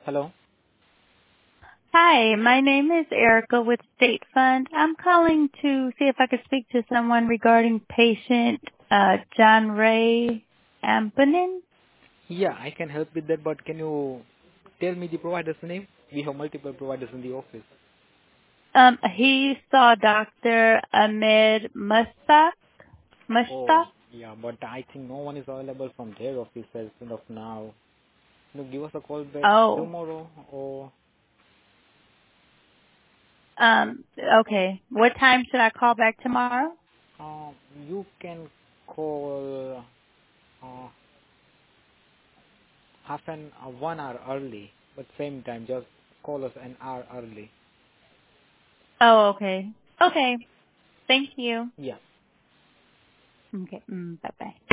Hello. Hi, my name is Erica with State Fund. I'm calling to see if I could speak to someone regarding patient John Ray Ampanin. Yeah, I can help with that, but can you tell me the provider's name? We have multiple providers in the office. He saw Dr. Ahmed Mustaq. Oh, Mustaq? yeah, but I think no one is available from their office as of now. Can you give us a call back Oh, tomorrow, or okay. What time should I call back tomorrow? uh, you can call uh, half an 1 hour early, but same time, just call us an hour early. Oh, okay. Okay. Thank you. Yeah. Okay. Bye-bye.